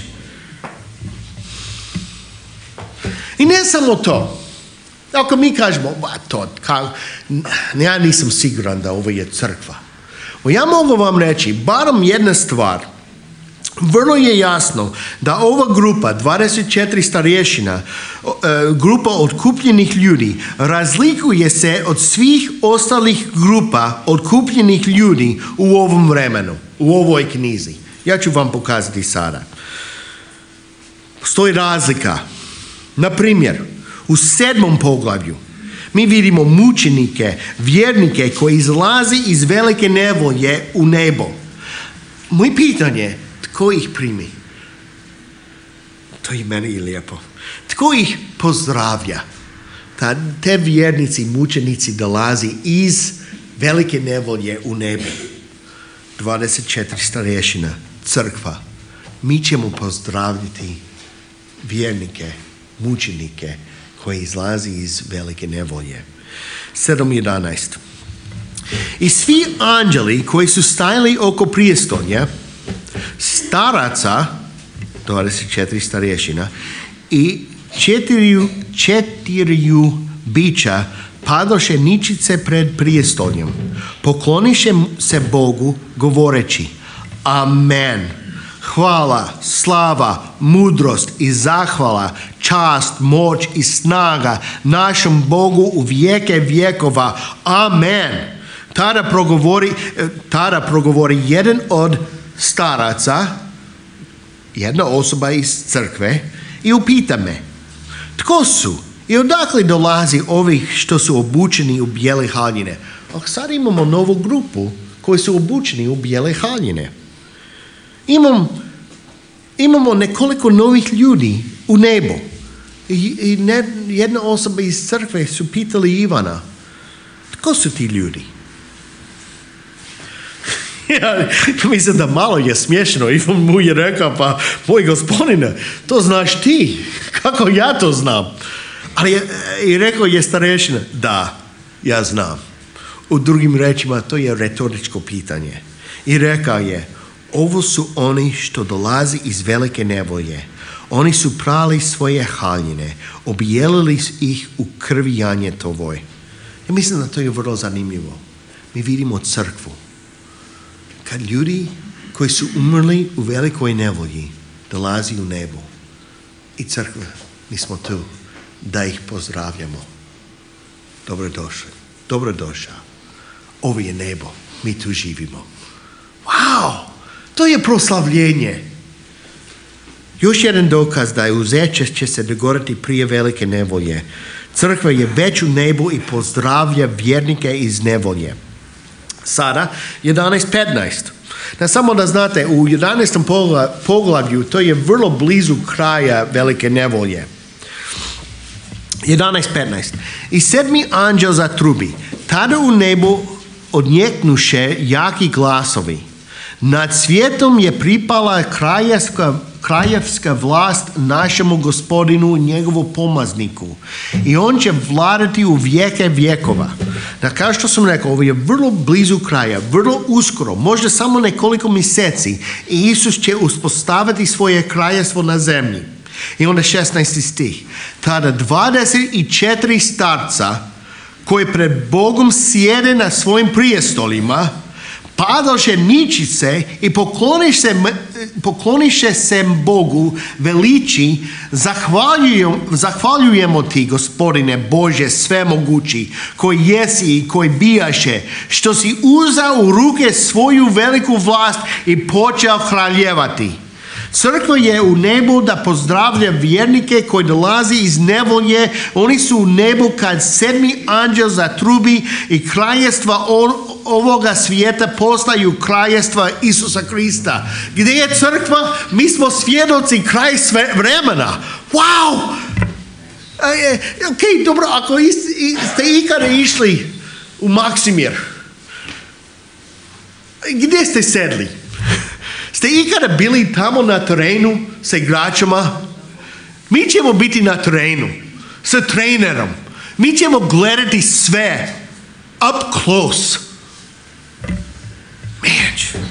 I ne samo to. Ako mi kažemo, ba, to, ka, ja nisam siguran da ovo je crkva. Ja mogu vam reći, barem jedna stvar. Vrlo je jasno da ova grupa, dvadeset četiri starješina, grupa otkupljenih ljudi, razlikuje se od svih ostalih grupa otkupljenih ljudi u ovom vremenu, u ovoj knjizi. Ja ću vam pokazati sada. Postoji razlika. Na primjer, u sedmom poglavlju mi vidimo mučenike, vjernike koji izlazi iz velike nevolje u nebo. Moje pitanje, tko ih primi? To je meni lijepo. Tko ih pozdravlja? Ta, te vjernici, mučenici dolazi iz velike nevolje u nebu. dvadeset četiri starješina, crkva. Mi ćemo pozdraviti vjernike, mučenike koji izlazi iz velike nevolje. sedam jedanaest. I svi anđeli koji su stajali oko prijestolja, staraca, dvadeset četiri starješina, i četiriju, četiriju bića padoše ničice pred prijestoljem. Pokloniše se Bogu govoreći Amen. Hvala, slava, mudrost i zahvala, čast, moć i snaga našem Bogu u vijeke vjekova. Amen. Tada progovori, tada progovori jedan od staraca, jedna osoba iz crkve, i upita me, tko su i odakle dolazi ovih što su obučeni u bijele haljine? A sad imamo novu grupu koji su obučeni u bijele haljine. Imam, imamo nekoliko novih ljudi u nebu. I, i ne, jedna osoba iz crkve su pitali Ivana, tko su ti ljudi? Ja, mislim da malo je smiješno. Ivan mu je rekao, pa moj gospodine, to znaš ti. Kako ja to znam? Ali je, i rekao je starešina, da, ja znam. U drugim rečima, to je retoričko pitanje. I rekao je, ovo su oni što dolazi iz velike nevolje. Oni su prali svoje haljine, objelili ih u krvi janjetovoj. I mislim da to je vrlo zanimljivo. Mi vidimo crkvu. Kad ljudi koji su umrli u velikoj nevolji dolazi u nebo i crkva, mi smo tu da ih pozdravljamo. Dobrodošli, dobrodošao. ovo je nebo, mi tu živimo. Wow, to je proslavljenje. Još jedan dokaz da je uzeće će se dogoditi prije velike nevolje. Crkva je već u nebu i pozdravlja vjernike iz nevolje. Sada, jedanaest petnaest. Da samo da znate, u jedanaestom poglavlju to je vrlo blizu kraja velike nevolje. jedanaest petnaest. I sedmi anđel zatrubi. Tada u nebu odjeknuše jaki glasovi. Nad svijetom je pripala kraljevska, kraljevska vlast našemu gospodinu, njegovu pomazniku. I on će vladati u vijeke vjekova. Da, kao što sam rekao, ovo je vrlo blizu kraja, vrlo uskoro, možda samo nekoliko mjeseci i Isus će uspostaviti svoje kraljevstvo na zemlji. I onda šesnaesti stih. Tada dvadeset četiri starca koji pred Bogom sjede na svojim prijestolima padoše niči se i pokloniše se, pokloniše se Bogu veliči, zahvaljujemo, zahvaljujemo ti, Gospodine Bože svemogući, koji jesi i koji bijaše, što si uzeo u ruke svoju veliku vlast i počeo kraljevati. Crkva je u nebu da pozdravlja vjernike koji dolazi iz nevolje. Oni su u nebu kad sedmi anđel zatrubi i kraljestva ovoga svijeta postaju kraljestva Isusa Krista. Gdje je crkva? Mi smo svjedoci kraj sve vremena. Wow! Ok, dobro, ako ste ikada išli u Maksimir, gdje ste sedli? Ste ikada bili tamo na terenu sa igračima? Mi ćemo biti na terenu sa trenerom. Mi ćemo gledati sve up close. Man.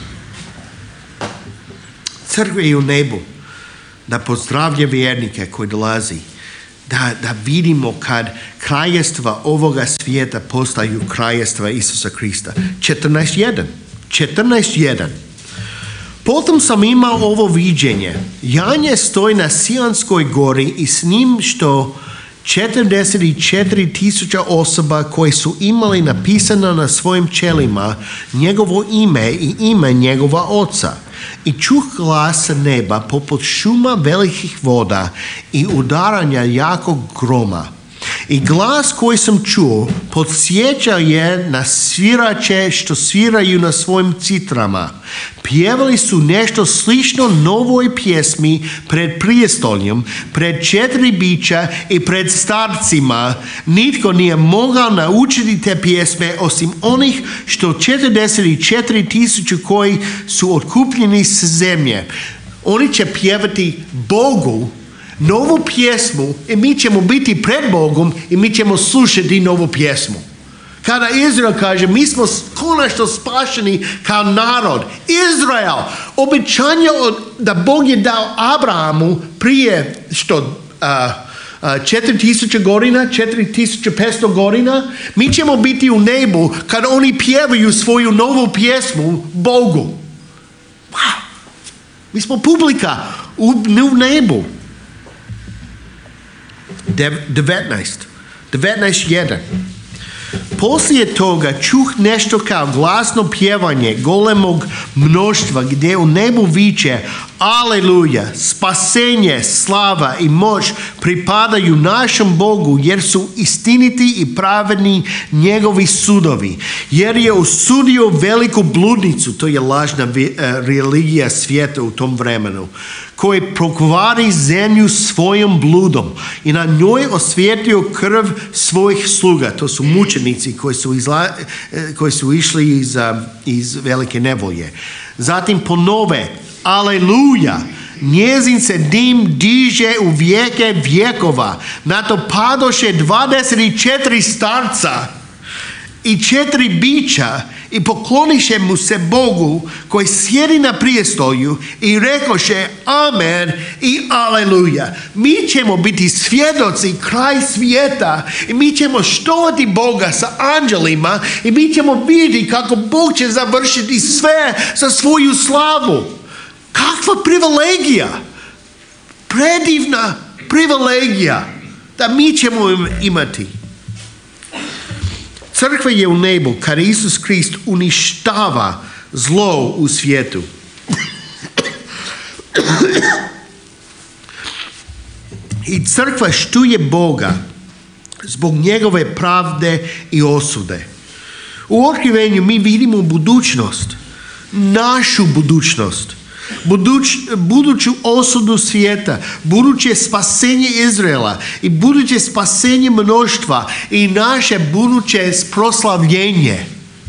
Crkva je u nebu da pozdravlja vjernike koji dolazi. Da, da vidimo kad kraljestva ovoga svijeta postaju kraljestva Isusa Krista. četrnaest jedan. četrnaest jedan. Potom sam imao ovo viđenje. Janje stoji na Sionskoj gori i s njim što četrdeset četiri tisuća osoba koji su imali napisano na svojim čelima njegovo ime i ime njegova oca. I čuh glas sa neba poput šuma velikih voda i udaranja jakog groma. I glas koji sam čuo podsjećao je na svirače što sviraju na svojim citrama. Pjevali su nešto slično novoj pjesmi pred prijestoljem, pred četiri bića i pred starcima. Nitko nije mogao naučiti te pjesme osim onih što četrdeset četiri tisuće koji su otkupljeni s zemlje. Oni će pjevati Bogu novu pjesmu i mi ćemo biti pred Bogom i mi ćemo slušati novu pjesmu. Kada Izrael kaže, mi smo konačno spašeni kao narod. Izrael, obećanje da Bog je dao Abrahamu prije što četiri tisuće godina, četiri tisuće petsto godina, mi ćemo biti u nebu kada oni pjevaju svoju novu pjesmu Bogu. Wow. Mi smo publika u, u nebu. devetnaest. devetnaest jedan. Poslije toga čuh nešto kao glasno pjevanje golemog mnoštva gdje u nebu viče Aleluja, spasenje, slava i moć pripadaju našem Bogu jer su istiniti i pravedni njegovi sudovi. Jer je osudio veliku bludnicu, to je lažna religija svijeta u tom vremenu, koji prokvari zemlju svojom bludom i na njoj osvijetio krv svojih sluga. To su mučenici koji su, izla, koji su išli iz, iz velike nevolje. Zatim ponove Aleluja, njezin se dim diže u vijeke vjekova. Na to padoše dvadeset četiri starca i četiri bića i pokloniše mu se Bogu koji sjedi na prijestolju i rekoše amen i aleluja. Mi ćemo biti svjedoci kraj svijeta i mi ćemo štovati Boga sa anđelima i mi ćemo vidjeti kako Bog će završiti sve za svoju slavu. Kakva privilegija, predivna privilegija da mi ćemo imati. Crkva je u nebu kada Isus Krist uništava zlo u svijetu. I crkva štuje Boga zbog njegove pravde i osude. U otkrivenju mi vidimo budućnost, našu budućnost, buduć, buduću osudu svijeta, buduće spasenje Izraela i buduće spasenje mnoštva i naše buduće proslavljenje.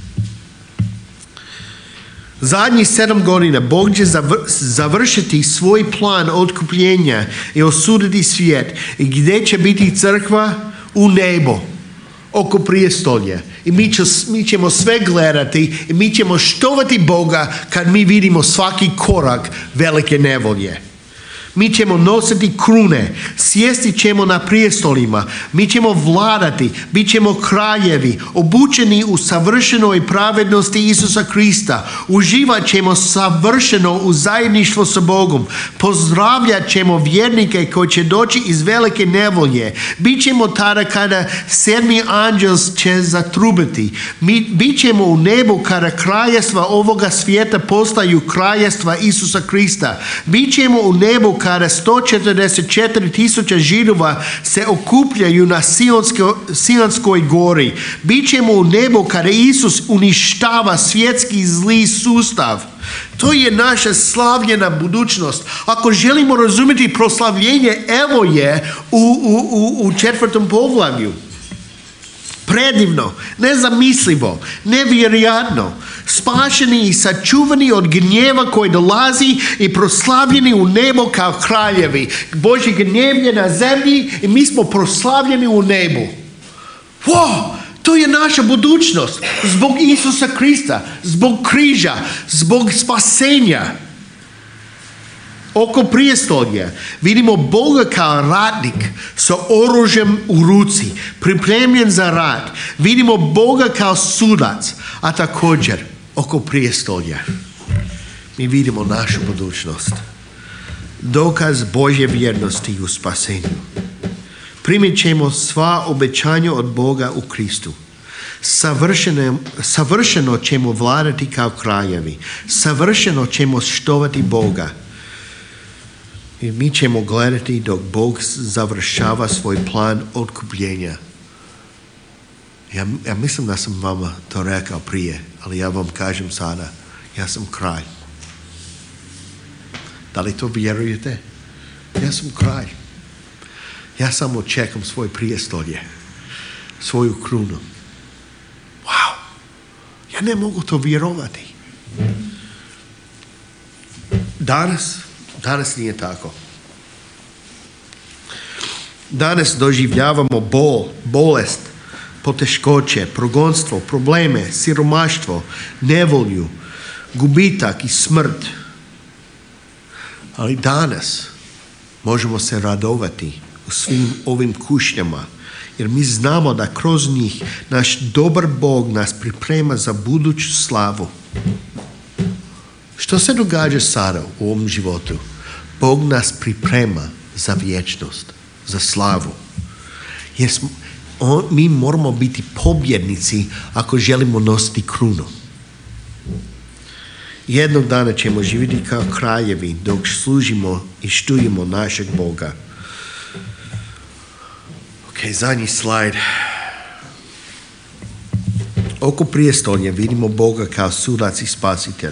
Zadnjih sedam godina Bog će završiti svoj plan otkupljenja i osuditi svijet. I gdje će biti crkva? U nebo, oko prijestolja. I mi, će, mi ćemo sve gledati i mi ćemo štovati Boga kad mi vidimo svaki korak velike nevolje. Mi ćemo nositi krune, sjesti ćemo na prijestolima, mi ćemo vladati, bit ćemo kraljevi, obučeni u savršenoj pravednosti Isusa Krista, uživat ćemo savršeno u zajedništvo sa Bogom, pozdravljat ćemo vjernike koji će doći iz velike nevolje, bit ćemo tada kada sedmi anđel će zatrubiti, mi bit ćemo u nebu kada kraljestva ovoga svijeta postaju kraljestva Isusa Krista, bit ćemo u nebu kada sto četrdeset četiri tisuća Židova se okupljaju na Sionskoj, Sionskoj gori. Bićemo u nebu kada Isus uništava svjetski zli sustav. To je naša slavljena budućnost. Ako želimo razumjeti proslavljenje, evo je u, u, u, u četvrtom poglavlju. Predivno, nezamislivo, nevjerojatno, spašeni i sačuvani od gnjeva koji dolazi i proslavljeni u nebo kao kraljevi. Božji gnjev je na zemlji i mi smo proslavljeni u nebu. Wow, to je naša budućnost zbog Isusa Krista, zbog križa, zbog spasenja. Oko prijestolja vidimo Boga kao ratnik sa oružjem u ruci, pripremljen za rat. Vidimo Boga kao sudac, a također oko prijestolja mi vidimo našu budućnost. Dokaz Božje vjernosti u spasenju. Primit ćemo sva obećanja od Boga u Kristu. Savršeno, savršeno ćemo vladati kao kraljevi. Savršeno ćemo štovati Boga. I mi ćemo gledati dok Bog završava svoj plan otkupljenja. Ja, ja mislim da sam vama to rekao prije, ali ja vam kažem sada, ja sam kralj. Da li to vjerujete? Ja sam kralj. Ja samo čekam svoj prijestolje, svoju krunu. Wow! Ja ne mogu to vjerovati. Danas Danas nije tako. Danas doživljavamo bol, bolest, poteškoće, progonstvo, probleme, siromaštvo, nevolju, gubitak i smrt. Ali danas možemo se radovati u svim ovim kušnjama, jer mi znamo da kroz njih naš dobar Bog nas priprema za buduću slavu. Što se događa sada u ovom životu? Bog nas priprema za vječnost, za slavu. Jer smo, on, mi moramo biti pobjednici ako želimo nositi krunu. Jednog dana ćemo živjeti kao kraljevi dok služimo i štujemo našeg Boga. Ok, zadnji slajd. Oko prijestolja vidimo Boga kao sudac i spasitelj.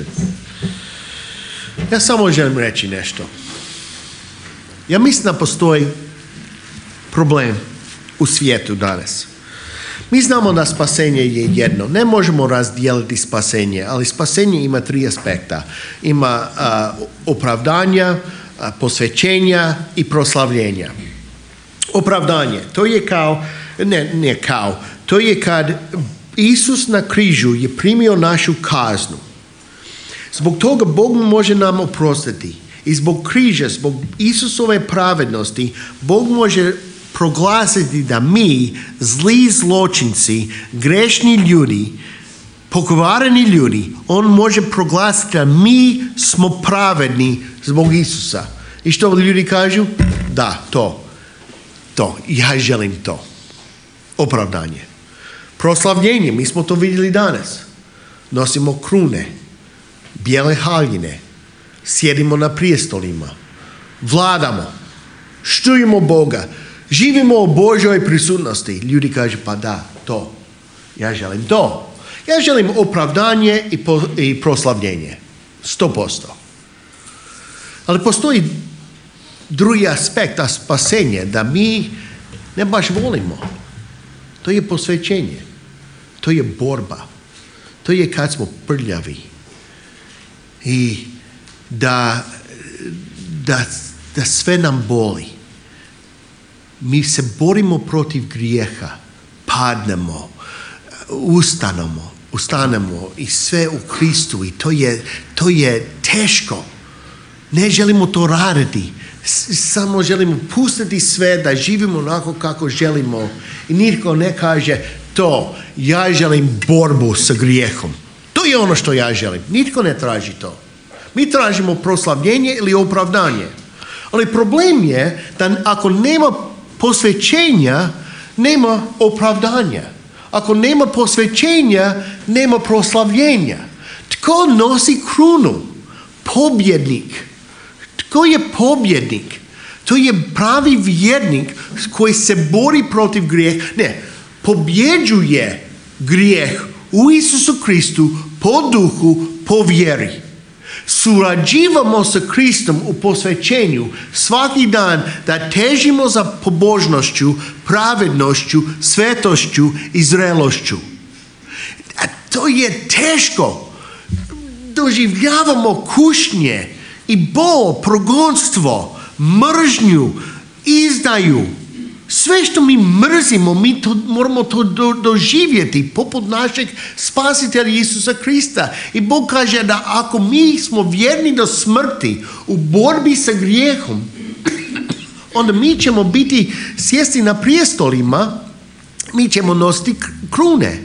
Ja samo želim reći nešto. Ja mislim da postoji problem u svijetu danas. Mi znamo da spasenje je jedno. Ne možemo razdijeliti spasenje, ali spasenje ima tri aspekta. Ima uh, opravdanja, uh, posvećenja i proslavljenja. Opravdanje, to je kao, ne, ne kao, to je kad Isus na križu je primio našu kaznu. Zbog toga Bog može nam oprostiti. I zbog križa, zbog Isusove pravednosti, Bog može proglasiti da mi, zli zločinci, grešni ljudi, pokvareni ljudi, on može proglasiti da mi smo pravedni zbog Isusa. I što ljudi kažu? Da, to. To. Ja želim to. Opravdanje. Proslavljenje, mi smo to vidjeli danas. Nosimo krune, bijele haljine, sjedimo na prijestolima, vladamo, štujemo Boga, živimo u Božoj prisutnosti. Ljudi kažu, pa da, to, ja želim to. Ja želim opravdanje i, po, i proslavljenje, sto posto. Ali postoji drugi aspekt, a spasenje, da mi ne baš volimo. To je posvećenje, to je borba, to je kad smo prljavi. I da, da, da sve nam boli. Mi se borimo protiv grijeha, padnemo, ustanemo, ustanemo i sve u Kristu i to je, to je teško. Ne želimo to raditi, samo želimo pustiti sve da živimo onako kako želimo i nitko ne kaže to, ja želim borbu sa grijehom. To je ono što ja želim, nitko ne traži to. Mi tražimo proslavljenje ili opravdanje. Ali problem je da ako nema posvećenja, nema opravdanja. Ako nema posvećenja, nema proslavljenja. Tko nosi krunu? Pobjednik. Tko je pobjednik? To je pravi vjernik koji se bori protiv grijeha. Ne, pobjeđuje grijeh u Isusu Kristu po duhu, po vjeri. Surađivamo sa Kristom u posvećenju svaki dan da težimo za pobožnošću, pravednošću, svetošću i zrelošću. A to je teško. Doživljavamo kušnje i bol, progonstvo, mržnju, izdaju. Sve što mi mrzimo, mi to, moramo to do, doživjeti poput našeg spasitelja Isusa Krista. I Bog kaže da ako mi smo vjerni do smrti u borbi sa grijehom, onda mi ćemo biti sjesti na prijestolima, mi ćemo nositi krune.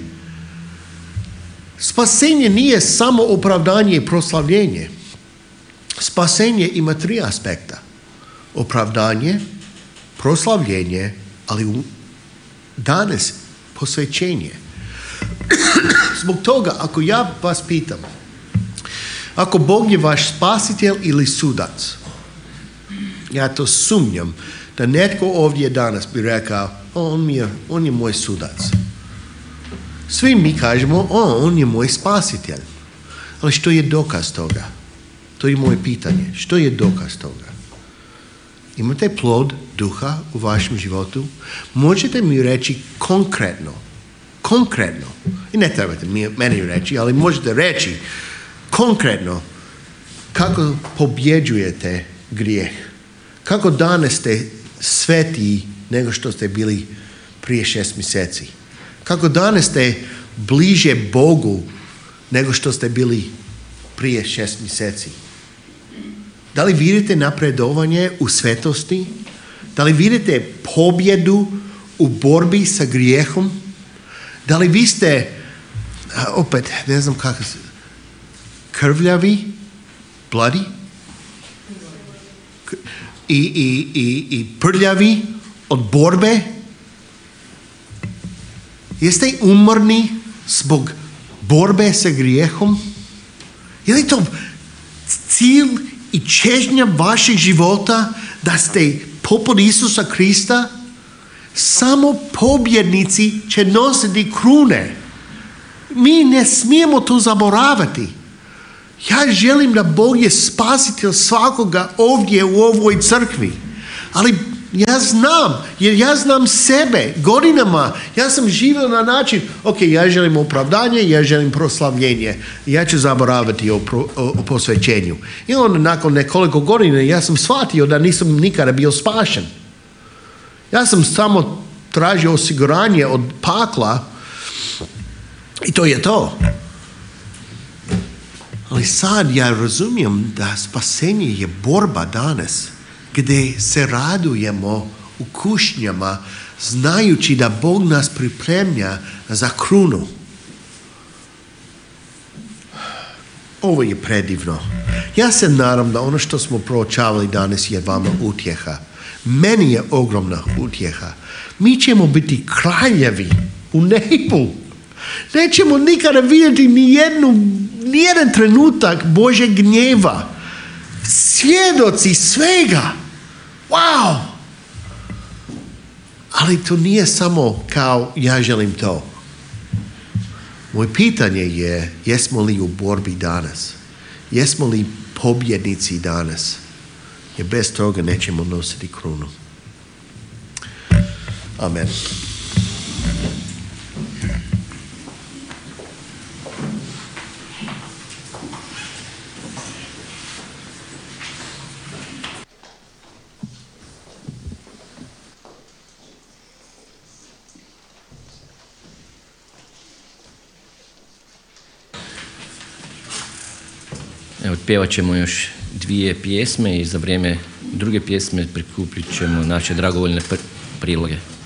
Spasenje nije samo opravdanje i proslavljenje. Spasenje ima tri aspekta. Opravdanje, proslavljenje, ali danas posvećenje. Zbog toga, ako ja vas pitam, ako Bog je vaš spasitelj ili sudac, ja to sumnjam da netko ovdje danas bi rekao, on je, on je moj sudac. Svi mi kažemo, o, on je moj spasitelj. Ali što je dokaz toga? To je moje pitanje. Što je dokaz toga? Imate plod duha u vašem životu? Možete mi reći konkretno, konkretno, i ne trebate meni reći, ali možete reći konkretno kako pobjeđujete grijeh. Kako danas ste svetiji nego što ste bili prije šest mjeseci. Kako danas ste bliže Bogu nego što ste bili prije šest mjeseci. Da li vidite napredovanje u svetosti? Da li vidite pobjedu u borbi sa grijehom? Da li vi ste, opet, ne znam kako se, krvljavi, bloody? I, i, i, i prljavi od borbe? Jeste umorni zbog borbe sa grijehom? Je li to cilj i čežnja vašeg života da ste poput Isusa Krista? Samo pobjednici će nositi krune. Mi ne smijemo to zaboraviti. Ja želim da Bog je spasitelj svakoga ovdje u ovoj crkvi. Ali ja znam, jer ja znam sebe godinama. Ja sam živio na način, ok, ja želim opravdanje, ja želim proslavljenje. Ja ću zaboraviti o, pro, o, o posvećenju. I onda nakon nekoliko godina ja sam shvatio da nisam nikada bio spašen. Ja sam samo tražio osiguranje od pakla i to je to. Ali sad ja razumijem da spasenje je borba danas, gdje se radujemo u kušnjama, znajući da Bog nas pripremlja za krunu. Ovo je predivno. Ja se nadam da ono što smo proučavali danas je vama utjeha. Meni je ogromna utjeha. Mi ćemo biti kraljevi u nebu. Nećemo nikada vidjeti ni jednu, ni jedan trenutak Božeg gnjeva. Svjedoci svega. Wow! Ali to nije samo kao ja želim to. Moje pitanje je, jesmo li u borbi danas? Jesmo li pobjednici danas? Jer bez toga nećemo nositi krunu. Amen. Evo, pjevat ćemo još dvije pjesme i za vrijeme druge pjesme prikupit ćemo naše dragovoljne priloge.